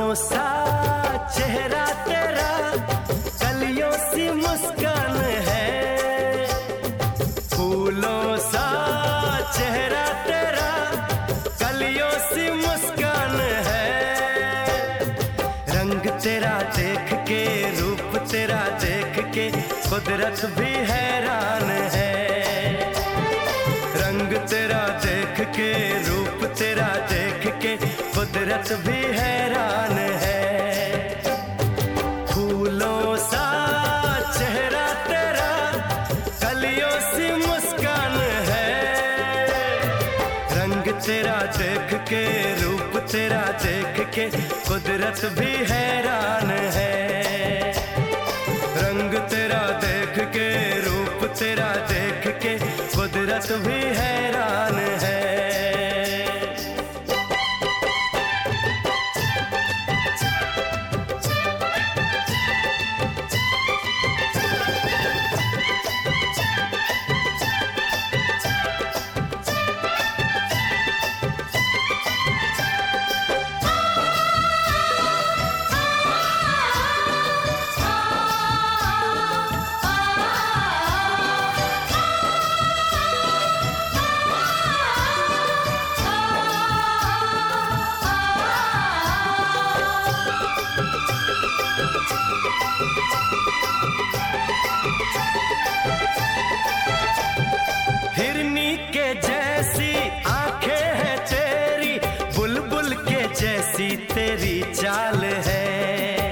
फूलों सा चेहरा तेरा, कलियों सी मुस्कान है। फूलों सा चेहरा तेरा, कलियों सी मुस्कान है। रंग तेरा देख के, रूप तेरा देख के, कुदरत भी हैरान है। रंग तेरा देख के, रूप तेरा देख के, कुदरत भी हैरान है। फूलों सा चेहरा तेरा, कलियों सी मुस्कान है। रंग तेरा देख के, रूप तेरा देख के, कुदरत भी हैरान है। रंग तेरा देख के, रूप तेरा देख के, कुदरत भी हैरान है। हिरनी के जैसी आंखें हैं तेरी, बुलबुल के जैसी तेरी चाल है।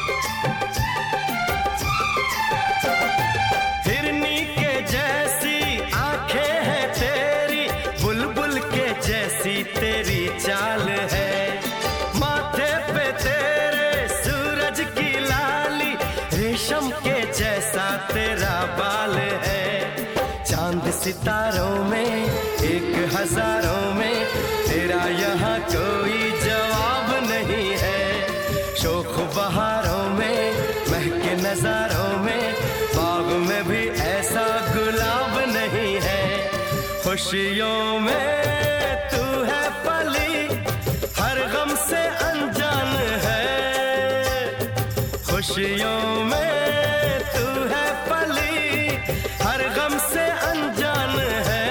हिरनी के जैसी आंखें हैं तेरी, बुलबुल के जैसी तेरी चाल है। माथे पे तेरे सूरज की लाली, रेशम के जैसा तेरा बाल है। चांद सितारों में, एक हजारों में, तेरा यहाँ कोई जवाब नहीं है। शोख बहारों में, महके नजारों में, बाग में भी ऐसा गुलाब नहीं है। खुशियों में तू है पली, हर गम से अनजान है। खुशियों में तू है पली, हर गम से अनजान है।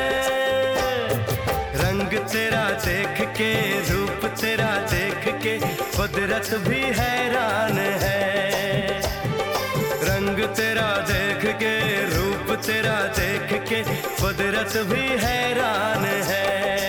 रंग तेरा देख के, रूप तेरा देख के, कुदरत भी हैरान है। रंग तेरा देख के, रूप तेरा देख के, कुदरत भी हैरान है।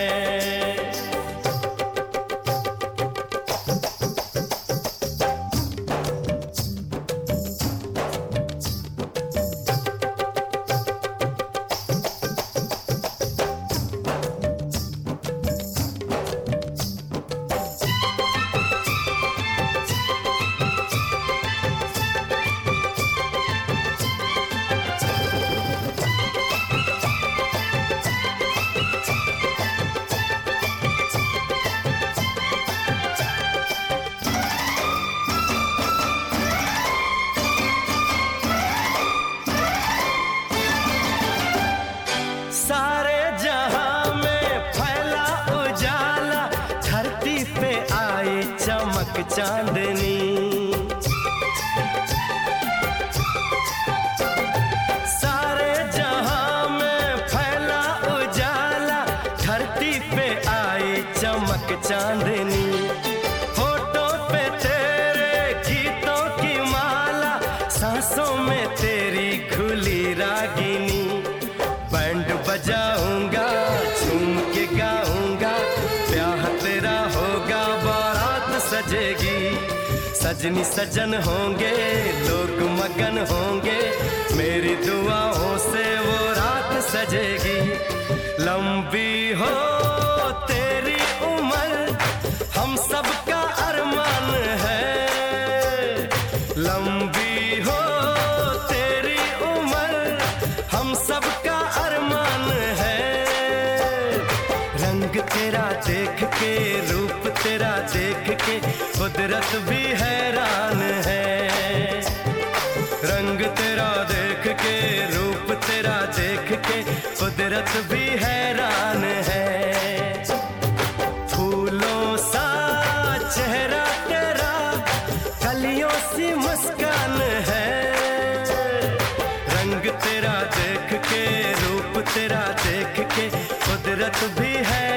सारे जहां में फैला उजाला, धरती पे आए चमक चांदनी। सारे जहां में फैला उजाला, धरती पे आए चमक चांदनी। होठों पे तेरे गीतों की माला, सांसों में तेरी खुली रागिनी। बैंड बजाऊंगा, झूम के गाऊंगा, ब्याह तेरा होगा, बारात सजेगी। सजनी सजन होंगे, लोग मगन होंगे, मेरी दुआओं से वो रात सजेगी। लंबी हो तेरी उम्र, हम सबका अरमान है। लंबी हो तेरी उम्र, हम सबका अरमान है। रंग तेरा देख के, रूप तेरा देख के, कुदरत भी हैरान है। रंग तेरा देख के, रूप तेरा देख के, कुदरत भी हैरान है। फूलों सा चेहरा तेरा, तेरा देख के कुदरत भी है